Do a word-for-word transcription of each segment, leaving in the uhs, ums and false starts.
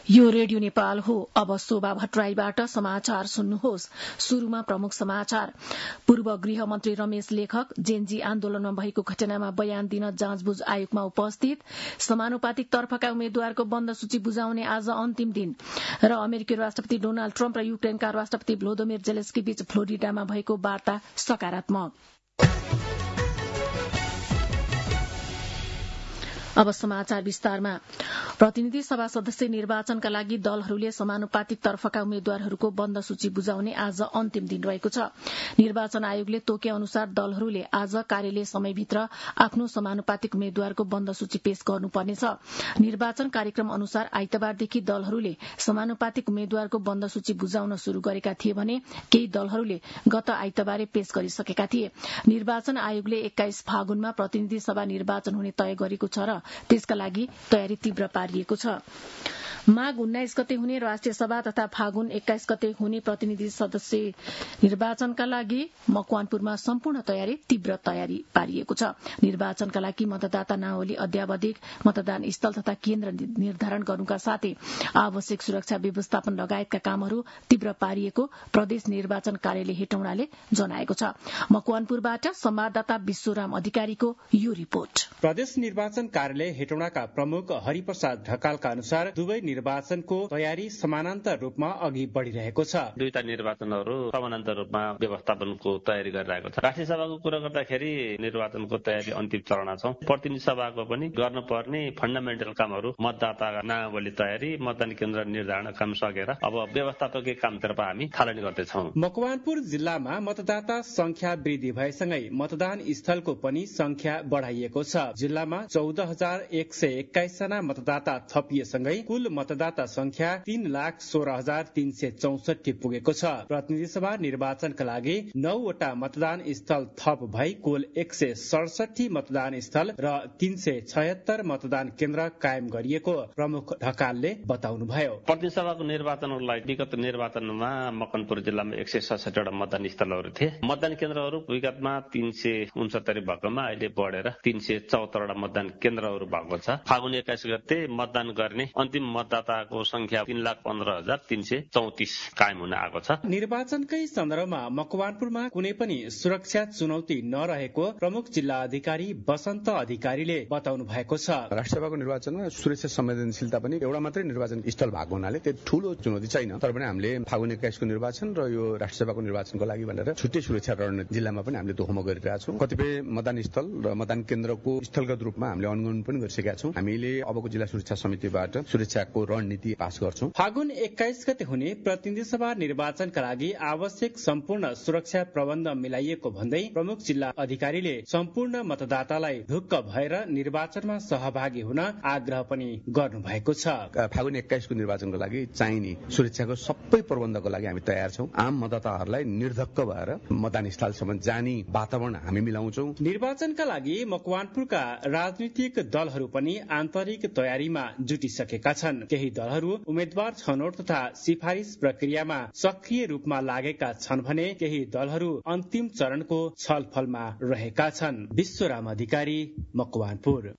यो रेडियो नेपाल हो। अब शोभा भट्टराईबाट समाचार सुन्नुहोस्। शुरूमा प्रमुख समाचार। पूर्व गृहमन्त्री रमेश लेखक जेनजी आन्दोलनमा भएको घटनामा बयान दिन जाँचबुझ आयोगमा उपस्थित। समानुपातिक तर्फका उम्मेद्वारको बन्द सूची बुझाउने आज अन्तिम दिन। र अमेरिकी राष्ट्रपति डोनाल्ड ट्रम्प र युक्रेनका राष्ट्रपति भ्लोदोमिर जेलेन्स्की बीच फ्लोरिडामा भएको वार्ता सकारात्मक। अब समाचार विस्तारमा। प्रतिनिधि सभा सदस्य निर्वाचनका लागि दलहरूले समानुपातिक तर्फका उम्मेद्वारहरूको बन्द सूची बुझाउने आज अन्तिम दिन रहेको छ। निर्वाचन आयोगले तोके अनुसार दलहरूले आज कार्यालय समयभित्र आफ्नो समानुपातिक उम्मेद्वारको बन्द सूची पेश गर्नुपर्नेछ। निर्वाचन कार्यक्रम अनुसार आइतबारदेखि दलहरूले समानुपातिक उम्मेद्वारको बन्द सूची बुझाउन शुरू गरेका थिए भने केही दलहरूले गत आइतबारे पेश गरिसकेका थिए। निर्वाचन आयोगले एक्काइस फागुनमा प्रतिनिधि सभा निर्वाचन हुने तय गरेको छ र त्यसका लागि तयारी तीव्र पारिएको छ। माघ उन्नाइस गते हुने राष्ट्रिय सभा तथा फागुन एक्काइस गते हुने प्रतिनिधि सदस्य निर्वाचनका लागि मकवानपुरमा सम्पूर्ण तयारी तीव्र तयारी पारिएको छ। निर्वाचनका लागि मतदाता नावली अद्यावधिक, मतदान स्थल तथा केन्द्र निर्धारण गर्नुका साथै आवश्यक सुरक्षा व्यवस्थापन लगायतका कामहरू तीव्र पारिएको प्रदेश निर्वाचन कार्यालय हेटौँडाले जनाएको छ। मकवानपुरबाट संवाददाता विश्वराम अधिकारीको यो रिपोर्ट। प्रदेश निर्वाचन कार्यालय हेटौँडाका प्रमुख हरिप्रसाद ढकालका अनुसार दुवै निर्वाचनको तयारी समानान्तर रूपमा अघि बढ़िरहेको छ। दुईटा निर्वाचनहरू समानान्तर रूपमा व्यवस्थापनको तयारी गरिरहेको छ। राष्ट्रिय सभाको कुरा गर्दाखेरि निर्वाचनको तयारी अन्तिम चरणमा छ। प्रतिनिधि सभाको पनि गर्नुपर्ने फन्डामेन्टल कामहरू, मतदाता नावली तयारी, मतदान केन्द्र निर्धारण काम सकेर अब व्यवस्थापकीय कामतर्फ हामी थालनी गर्दैछौँ। मकवानपुर जिल्लामा मतदाता संख्या वृद्धि भएसँगै मतदान स्थलको पनि संख्या बढ़ाइएको छ। जिल्लामा चौध हजार एक सय एक्काइस जना मतदाता थपिएसँगै कुल मतदाता संख्या तीन लाख सोह्र हजार तीन सय चौसठी पुगेको छ। प्रतिनिधि सभा निर्वाचनका लागि नौवटा मतदान स्थल थप भई कुल एक सय सडसठी मतदान स्थल र तीन सय छयत्तर मतदान केन्द्र कायम गरिएको प्रमुख ढकालले बताउनुभयो। प्रतिनिधि सभाको निर्वाचनलाई विगत निर्वाचनमा मकवानपुर जिल्लामा एक सय सडसठीवटा मतदान स्थलहरू थिए। मतदान केन्द्रहरू विगतमा तीन सय उनसत्तरी भएकोमा अहिले बढेर तीन सय चौहत्तरवटा मतदान केन्द्रहरू भएको छ। फागुन एक्काइस गते मतदान गर्ने अन्तिम मतदाताको संख्या तीन लाख पन्ध्र हजार तीन सय चौतिस कायम हुन आएको छ। निर्वाचनकै सन्दर्भमा मकवानपुरमा कुनै पनि सुरक्षा चुनौती नरहेको प्रमुख जिल्ला अधिकारी वसन्त अधिकारीले बताउनु भएको छ। राष्ट्रिय सभाको निर्वाचनमा सुरक्षा संवेदनशीलता पनि एउटा मात्रै निर्वाचन स्थल भएको हुनाले त्यो ठूलो चुनौती छैन। तर पनि हामीले फागुन एक्काइसको निर्वाचन र यो राष्ट्रिय सभाको निर्वाचनको लागि भनेर छुट्टै सुरक्षा रणनीति जिल्लामा पनि हामीले तोखमा गरिरहेका छौँ। कतिपय मतदान स्थल र मतदान केन्द्रको स्थलगत रूपमा हामीले अनुगमन पनि गरिसकेका छौँ। हामीले अबको जिल्ला सुरक्षा समितिबाट सुरक्षाको रणनीति पास गर्छौं। फागुन एक्काइस गते हुने प्रतिनिधि सभा निर्वाचनका लागि आवश्यक सम्पूर्ण सुरक्षा प्रबन्ध मिलाइएको भन्दै प्रमुख जिल्ला अधिकारीले सम्पूर्ण मतदातालाई ढुक्क भएर निर्वाचनमा सहभागी हुन आग्रह पनि गर्नु भएको छ। फागुन एक्काइसको निर्वाचनको लागि चाहिने सुरक्षाको सबै प्रबन्धको लागि हामी तयार छौं। आम मतदाताहरूलाई निर्धक्क भएर मतदान स्थलसम्म जाने वातावरण हामी मिलाउँछौं। निर्वाचनका लागि मकवानपुरका राजनीतिक दलहरू पनि आन्तरिक तयारीमा जुटिसकेका छन्। केही दलहरू उम्मेद्वार छनौट तथा सिफारिस प्रक्रियामा सक्रिय रूपमा लागेका छन् भने केही दलहरू अन्तिम चरणको छलफलमा रहेका छन्। विश्वराम अधिकारी, मकवानपुर।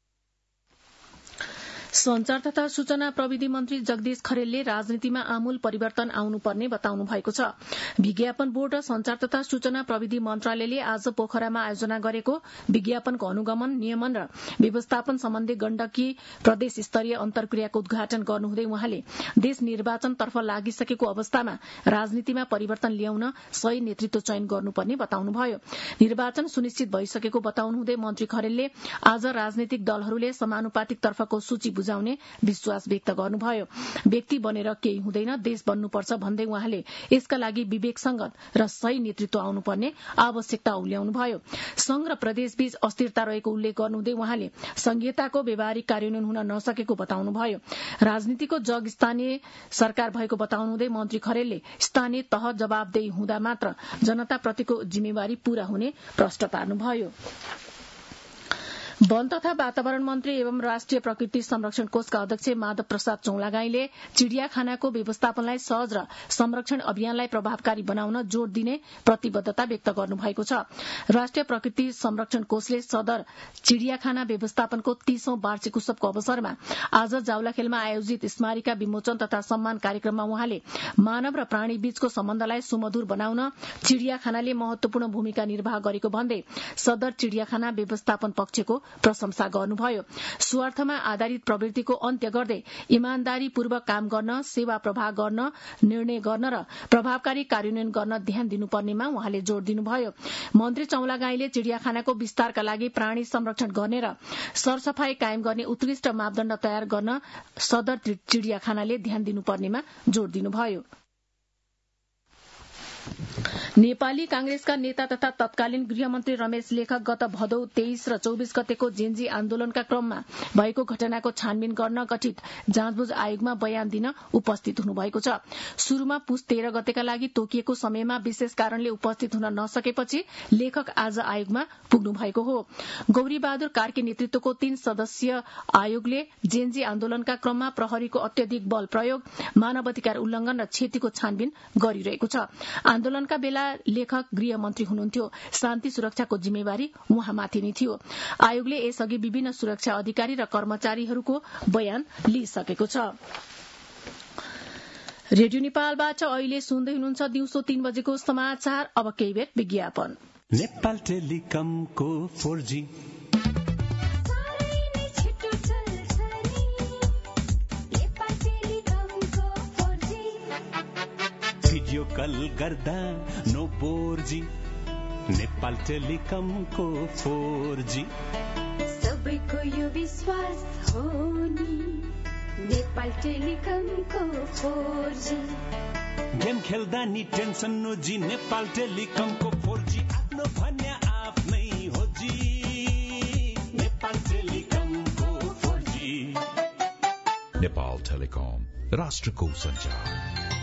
संचार तथा सूचना प्रविधि मन्त्री जगदीश खरेलले राजनीतिमा आमूल परिवर्तन आउनुपर्ने बताउनु भएको छ। विज्ञापन बोर्ड र संचार तथा सूचना प्रविधि मन्त्रालयले आज पोखरामा आयोजना गरेको विज्ञापनको अनुगमन, नियमन र व्यवस्थापन सम्बन्धी गण्डकी प्रदेश स्तरीय अन्तर्क्रियाको उद्घाटन गर्नुहुँदै उहाँले देश निर्वाचनतर्फ लागिसकेको अवस्थामा राजनीतिमा परिवर्तन ल्याउन सही नेतृत्व चयन गर्नुपर्ने बताउनुभयो। निर्वाचन सुनिश्चित भइसकेको बताउनुहुँदै मन्त्री खरेलले आज राजनीतिक दलहरूले समानुपातिक तर्फको सूची बुझाउने विश्वास व्यक्त गर्नुभयो। व्यक्ति बनेर केही हुँदैन, देश बन्नुपर्छ भन्दै उहाँले यसका लागि विवेकसंगत र सही नेतृत्व आउनुपर्ने आवश्यकता उल्याउनुभयो। संघ र प्रदेशबीच अस्थिरता रहेको उल्लेख गर्नुहुँदै उहाँले संघीयताको व्यावहारिक कार्यान्वयन हुन नसकेको बताउनुभयो। राजनीतिको जग स्थानीय सरकार भएको बताउनुहुँदै मन्त्री खरेलले स्थानीय तह जवाबदेही हुँदा मात्र जनताप्रतिको जिम्मेवारी पूरा हुने प्रश्न पार्नुभयो। वन तथा वातावरण मन्त्री एवं राष्ट्रिय प्रकृति संरक्षण कोषका अध्यक्ष माधव प्रसाद चौलागाईले चिड़ियाखानाको व्यवस्थापनलाई सहज र संरक्षण अभियानलाई प्रभावकारी बनाउन जोड़ दिने प्रतिबद्धता व्यक्त गर्नुभएको छ। राष्ट्रिय प्रकृति संरक्षण कोषले सदर चिड़ियाखाना व्यवस्थापनको तीसौं वार्षिक उत्सवको अवसरमा आज जाउलाखेलमा आयोजित स्मारिका विमोचन तथा सम्मान कार्यक्रममा उहाँले मानव र प्राणी बीचको सम्बन्धलाई सुमधुर बनाउन चिड़ियाखानाले महत्वपूर्ण भूमिका निर्वाह गरेको भन्दै सदर चिड़ियाखाना व्यवस्थापन पक्षको प्रशंसा गर्नुभयो। स्वार्थमा आधारित प्रवृत्तिको अन्त्य गर्दै इमानदारीपूर्वक काम गर्न, सेवा प्रवाह गर्न, निर्णय गर्न र प्रभावकारी कार्यान्वयन गर्न ध्यान दिनुपर्नेमा उहाँले जोड़ दिनुभयो। मन्त्री चौलागाईले चिड़ियाखानाको विस्तारका लागि प्राणी संरक्षण गर्ने र सरसफाई कायम गर्ने उत्कृष्ट मापदण्ड तयार गर्न सदर चिड़ियाखानाले ध्यान दिनुपर्नेमा जोड़ दिनुभयो। नेपाली कांग्रेसका नेता तथा तत्कालीन गृहमन्त्री रमेश लेखक गत भदौ तेइस र चौबिस गतेको जेन्जी आन्दोलनका क्रममा भएको घटनाको छानबिन गर्न गठित जाँचबुझ आयोगमा बयान दिन उपस्थित हुनुभएको छ। शुरूमा पुस तेह्र गतेका लागि तोकिएको समयमा विशेष कारणले उपस्थित हुन नसकेपछि लेखक आज आयोगमा पुग्नु भएको हो। गौरी बहादुर कार्की नेतृत्वको तीन सदस्यीय आयोगले जेन्जी आन्दोलनका क्रममा प्रहरीको अत्यधिक बल प्रयोग, मानवाधिकार उल्लंघन र क्षतिको छानबिन गरिरहेको छ। आन्दोलनका बेला लेखक गृहमन्त्री हुनुहुन्थ्यो। शान्ति सुरक्षाको जिम्मेवारी उहाँमाथि नै थियो। आयोगले यसअघि विभिन्न सुरक्षा अधिकारी र कर्मचारीहरूको बयान लिइसकेको छ। रेडियो नेपालबाट अहिले सुन्दै हुनुहुन्छ दिउँसो तीन बजेको समाचार। अब केही बेर विज्ञापन। नेपाल टेलिकमको फोर जी भिडियो कल गर्दा नो बोर जी। नेपाल टेलिकमको फोर जी सबैको यो विश्वास हो नि। नेपाल टेलिकमको फोर जी गेम खेल्दा नि टेन्सन नो जी। नेपाल टेलिकमको फोर जी आफ्नो भन्या आफ्नै हो जी। नेपाल टेलिकमको फोर जी। नेपाल टेलिकम राष्ट्रको सञ्चार।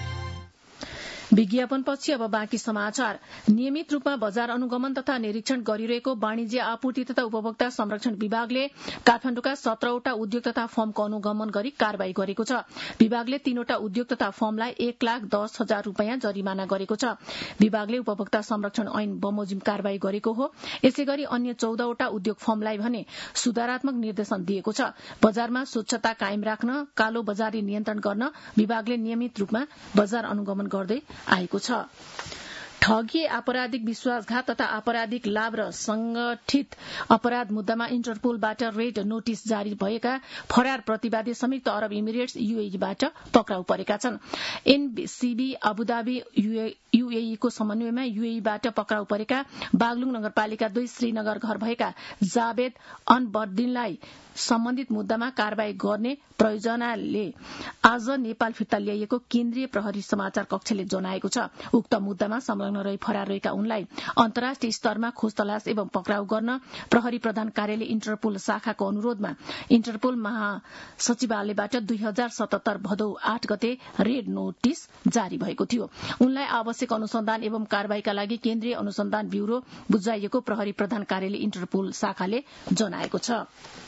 विज्ञापनपछि अब बाँकी समाचार। नियमित रूपमा बजार अनुगमन तथा निरीक्षण गरिरहेको वाणिज्य आपूर्ति तथा उपभोक्ता संरक्षण विभागले काठमाडौँका सत्रवटा उद्योग तथा फर्मको अनुगमन गरी कार्यवाही गरेको छ। विभागले तीनवटा उद्योग तथा फर्मलाई एक लाख दस हजार रूपियाँ जरिमाना गरेको छ। विभागले उपभोक्ता संरक्षण ऐन बमोजिम कार्यवाही गरेको हो। यसै गरी अन्य चौधवटा उद्योग फर्मलाई भने सुधारात्मक निर्देशन दिएको छ। बजारमा स्वच्छता कायम राख्न, कालो बजारी नियन्त्रण गर्न विभागले नियमित रूपमा बजार अनुगमन गर्दै आएको छ। ठगी, आपराधिक विश्वासघात तथा आपराधिक लाभ र संगठित अपराध मुद्दामा इन्टरपोलबाट रेड नोटिस जारी भएका फरार प्रतिवादी संयुक्त अरब इमिरेट्स यूएईबाट पक्राउ परेका छन्। एनसीबी अबुधाबी यूएई को समन्वयमा यूएईबाट पक्राउ परेका बागलुङ नगरपालिका दुई श्रीनगर घर भएका जावेद अनबर्दिनलाई सम्बन्धित मुद्दामा कार्यवाही गर्ने प्रयोजनाले आज नेपाल फिर्ता ल्याइएको केन्द्रीय प्रहरी समाचार कक्षले जनाएको छ। उक्त मुद्दामा संलग्न रही फरार रहेका उनलाई अन्तर्राष्ट्रिय स्तरमा खोज तलास एवं पक्राउ गर्न प्रहरी प्रधान कार्यालय इन्टरपोल शाखाको अनुरोधमा इन्टरपोल महासचिवालयबाट दुई हजार सतहत्तर भदौ आठ गते रेड नोटिस जारी भएको थियो। उनलाई आवश्यक अनुसन्धान एवं कार्यवाहीका लागि केन्द्रीय अनुसन्धान ब्यूरो बुझाइएको प्रहरी प्रधान कार्यालय इन्टरपोल शाखाले जनाएको छ।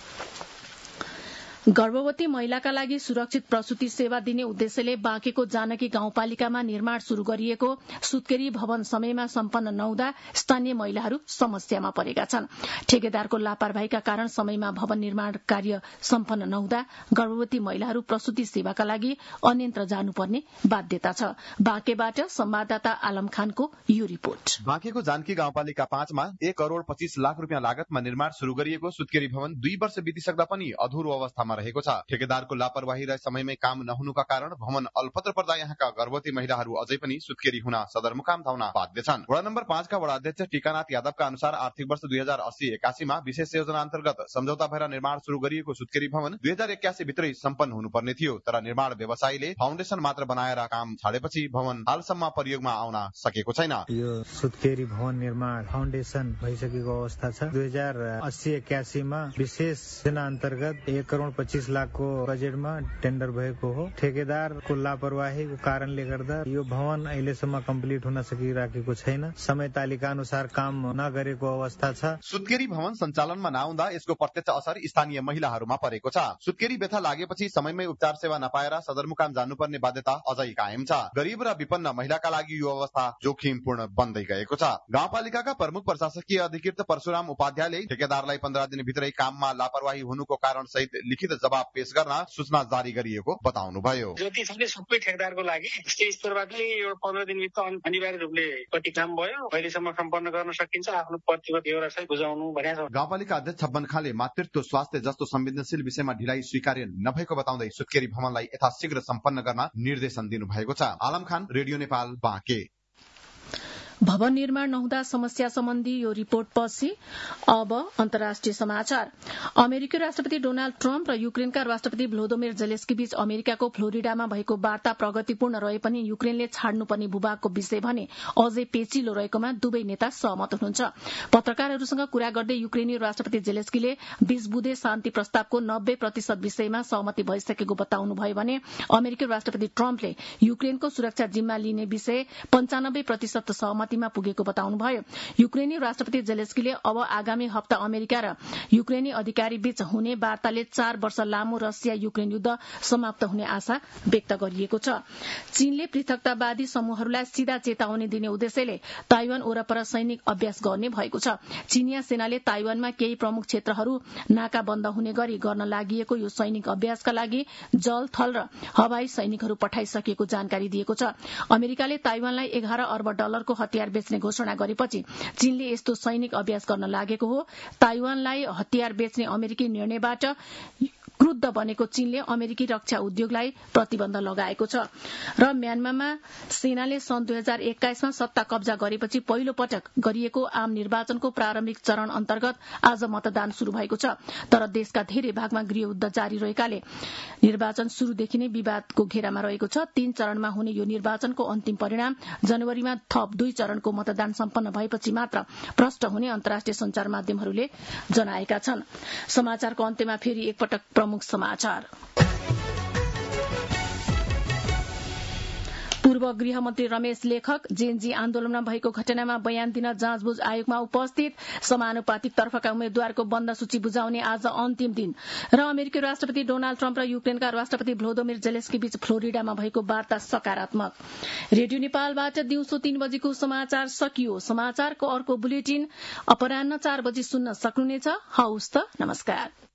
गर्भवती महिलाका लागि सुरक्षित प्रसूति सेवा दिने उद्देश्यले बाँकेको जानकी गाउँपालिकामा निर्माण शुरू गरिएको सुत्केरी भवन समयमा सम्पन्न नहुँदा स्थानीय महिलाहरू समस्यामा परेका छन्। ठेकेदारको लापरवाहीका कारण समयमा भवन निर्माण कार्य सम्पन्न नहुँदा गर्भवती महिलाहरू प्रसूति सेवाका लागि अन्यत्र जानुपर्ने बाध्यता छ। बाँकेबाट संवाददाता आलम खानको यो रिपोर्ट। बाँकेको जानकी गाउँपालिका पाँचमा एक करोड़ पच्चीस लाख रुपियाँ लागतमा निर्माण शुरू गरिएको सुत्केरी भवन दुई वर्ष बितिसक्दा पनि अधुरो अवस्थामा रहेको छ। ठेकेदारको लापरवाही र समयमै काम नहुनुका कारण भवन अल्पत्र पर्दा यहाँका गर्भवती महिलाहरू अझै पनि सुत्केरी हुन सदरमुकाम धाउन बाध्य छन्। वडा नम्बर पाँचका वडा अध्यक्ष टीकानाथ यादवका अनुसार आर्थिक वर्ष दुई हजार अस्सी एकासीमा विशेष योजना अन्तर्गत सम्झौता भएर निर्माण शुरू गरिएको सुत्केरी भवन दुई हजार एक्कासी भित्रै सम्पन्न हुनुपर्ने थियो। तर निर्माण व्यवसायीले फाउन्डेशन मात्र बनाएर काम छाडेपछि भवन हालसम्म प्रयोगमा आउन सकेको छैन। यो सुत्केरी भवन निर्माण फाउन्डेशन भइसकेको अवस्था छ। दुई हजार अस्सी एकासीमा विशेष योजना अन्तर्गत एक करोड़ पच्चीस लाखको बजेटमा टेन्डर भएको हो। ठेकेदारको लापरवाहीको कारणले गर्दा यो भवन अहिलेसम्म कम्प्लिट हुन सकिराखेको छैन। समय तालिका अनुसार काम नगरेको अवस्था छ। सुत्केरी भवन सञ्चालनमा नआउँदा यसको प्रत्यक्ष असर स्थानीय महिलाहरूमा परेको छ। सुत्केरी व्यथा लागेपछि समयमै उपचार सेवा नपाएर सदरमुकाम जानुपर्ने बाध्यता अझै कायम छ। गरीब र विपन्न महिलाका लागि यो अवस्था जोखिमपूर्ण बन्दै गएको छ। गाउँपालिकाका प्रमुख प्रशासकीय अधिकृत परशुराम उपाध्यायले ठेकेदारलाई पन्ध्र दिनभित्रै काममा लापरवाही हुनुको कारण सहित लिखित जवाब पेश गर्न सूचना जारी गरिएको बताउनुभयो। जति सक्ने सबै ठेकेदारको लागि स्टेट स्तरबाटै यो पन्ध्र दिनभित्र अनिवार्य रूपले कति काम भयो अहिलेसम्म सम्पन्न गर्न सकिन्छ आफ्नो प्रतिबद्ध एउटा चाहिँ बुझाउनु भनेको छ। गाउँपालिका अध्यक्ष छब्बन खाले मातृत्व स्वास्थ्य जस्तो संवेदनशील विषयमा ढिलाइ स्वीकार्य नभएको बताउँदै सुत्केरी भवनलाई यथाशीघ्र सम्पन्न गर्न निर्देशन दिनुभएको छ। आलम खान, रेडियो नेपाल, बाँके। भवन निर्माण नहुँदा समस्या सम्बन्धी यो रिपोर्ट पछि अब अन्तर्राष्ट्रिय समाचार। अमेरिकी राष्ट्रपति डोनाल्ड ट्रम्प र युक्रेनका राष्ट्रपति भ्लोदोमिर जेलेस्की बीच अमेरिकाको फ्लोरिडामा भएको वार्ता प्रगतिपूर्ण रहे पनि युक्रेनले छाड्नुपर्ने भूभागको विषय भने अझै पेचिलो रहेकोमा दुवै नेता सहमत हुनुहुन्छ। पत्रकारहरूसँग कुरा गर्दै युक्रेनी राष्ट्रपति जेलेस्कीले बीस बुँदे शान्ति प्रस्तावको नब्बे प्रतिशत विषयमा सहमति भइसकेको बताउनुभयो भने अमेरिकी राष्ट्रपति ट्रम्पले युक्रेनको सुरक्षा जिम्मा लिने विषय पञ्चानब्बे प्रतिशत सहमति मा पुगेको बताउनुभयो। युक्रेनी राष्ट्रपति जेलेस्कीले अब आगामी हप्ता अमेरिका र युक्रेनी अधिकारी बीच हुने वार्ताले चार वर्ष लामो रसिया युक्रेन युद्ध समाप्त हुने आशा व्यक्त गरिएको छ। चीनले पृथकतावादी समूहहरूलाई सीधा चेतावनी दिने उद्देश्यले ताइवान वरपर सैनिक अभ्यास गर्ने भएको छ। चीनिया सेनाले ताइवानमा केही प्रमुख क्षेत्रहरू नाकाबन्द हुने गरी गर्न लागि यो सैनिक अभ्यासका लागि जल, थल र हवाई सैनिकहरू पठाइसकेको जानकारी दिएको छ। अमेरिकाले ताइवानलाई एघार अर्ब डलरको हतियार बेच्ने घोषणा गरेपछि चीनले यस्तो सैनिक अभ्यास गर्न लागेको हो। ताइवानलाई हतियार बेच्ने अमेरिकी निर्णयबाट क्रुद्ध बनेको चीनले अमेरिकी रक्षा उद्योगलाई प्रतिबन्ध लगाएको छ। र म्यानमारमा सेनाले सन् दुई हजार एक्काइसमा सत्ता कब्जा गरेपछि पहिलो पटक गरिएको आम निर्वाचनको प्रारम्भिक चरण अन्तर्गत आज मतदान शुरू भएको छ। तर देशका धेरै भागमा गृहयुद्ध जारी रहेकाले निर्वाचन शुरूदेखि नै विवादको घेरामा रहेको छ। तीन चरणमा हुने यो निर्वाचनको अन्तिम परिणाम जनवरीमा थप दुई चरणको मतदान सम्पन्न भएपछि मात्र प्रष्ट हुने अन्तर्राष्ट्रिय संचार माध्यमहरूले जनाएका छन्। समाचारको अन्त्यमा फेरि एकपटक प्रमुख समाचार। पूर्व गृहमन्त्री रमेश लेखक जेएनजी आन्दोलनमा भएको घटनामा बयान दिन जाँचबुझ आयोगमा उपस्थित। समानुपातिक तर्फका उम्मेद्वारको बन्द सूची बुझाउने आज अन्तिम दिन। र अमेरिकी राष्ट्रपति डोनाल्ड ट्रम्प र युक्रेनका राष्ट्रपति भ्लोदोमिर जेलेस्की बीच फ्लोरिडामा भएको वार्ता सकारात्मक। रेडियो नेपालबाट दिउँसो तीन बजेको समाचार सकियो। समाचारको अर्को बुलेटिन अपराह्न चार बजी सुन्न सक्नुहुनेछ। हवस् त, नमस्कार।